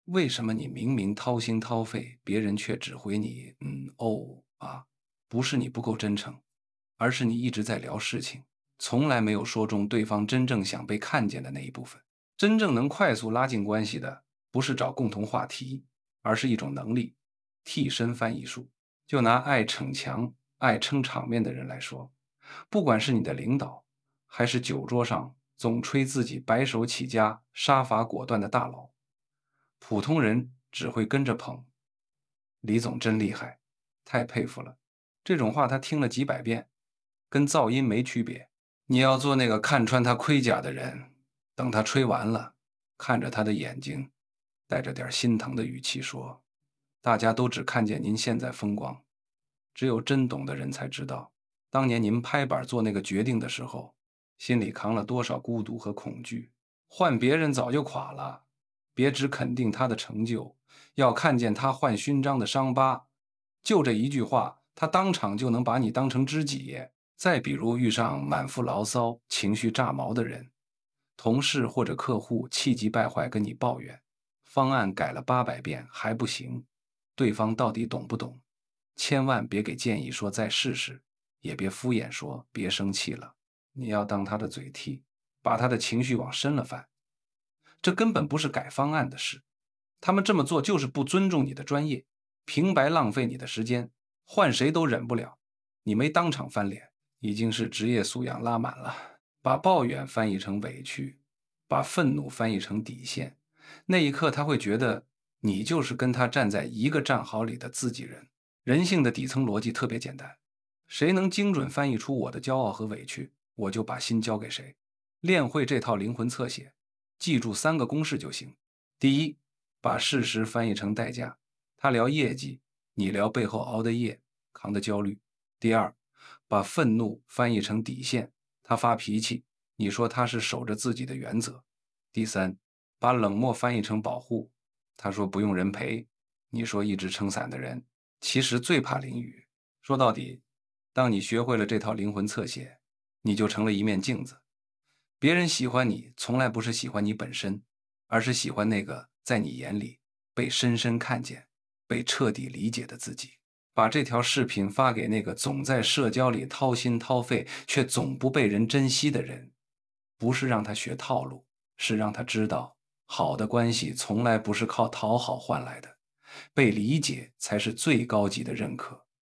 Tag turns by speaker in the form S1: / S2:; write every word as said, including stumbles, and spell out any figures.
S1: 为什么你明明掏心掏肺，别人却只回你“嗯哦啊”？不是你不够真诚，而是你一直在聊事情，从来没有说中对方真正想被看见的那一部分。真正能快速拉近关系的，不是找共同话题，而是一种能力——替身翻译术。就拿爱逞强、爱撑场面的人来说，不管是你的领导，还是酒桌上总吹自己白手起家、杀伐果断的大佬，普通人只会跟着捧。李总真厉害，太佩服了。这种话他听了几百遍，跟噪音没区别。你要做那个看穿他盔甲的人，等他吹完了，看着他的眼睛，带着点心疼的语气说：大家都只看见您现在风光，只有真懂的人才知道，当年您拍板做那个决定的时候，心里扛了多少孤独和恐惧。换别人早就垮了，别只肯定他的成就，要看见他换勋章的伤疤。就这一句话，他当场就能把你当成知己。再比如遇上满腹牢骚、情绪炸毛的人，同事或者客户气急败坏跟你抱怨，方案改了八百遍还不行，对方到底懂不懂？千万别给建议说再试试，也别敷衍说别生气了。你要当他的嘴替，把他的情绪往深了翻。这根本不是改方案的事，他们这么做就是不尊重你的专业，平白浪费你的时间，换谁都忍不了。你没当场翻脸，已经是职业素养拉满了。把抱怨翻译成委屈，把愤怒翻译成底线，那一刻他会觉得你就是跟他站在一个战壕里的自己人。人性的底层逻辑特别简单，谁能精准翻译出我的骄傲和委屈，我就把心交给谁。练会这套灵魂侧写，记住三个公式就行。第一，把事实翻译成代价，他聊业绩，你聊背后熬的夜，扛的焦虑。第二，把愤怒翻译成底线，他发脾气，你说他是守着自己的原则。第三，把冷漠翻译成保护，他说不用人陪，你说一直撑伞的人其实最怕淋雨。说到底，当你学会了这套灵魂侧写，你就成了一面镜子。别人喜欢你，从来不是喜欢你本身，而是喜欢那个在你眼里被深深看见、被彻底理解的自己。把这条视频发给那个总在社交里掏心掏肺却总不被人珍惜的人，不是让他学套路，是让他知道，好的关系从来不是靠讨好换来的，被理解才是最高级的认可。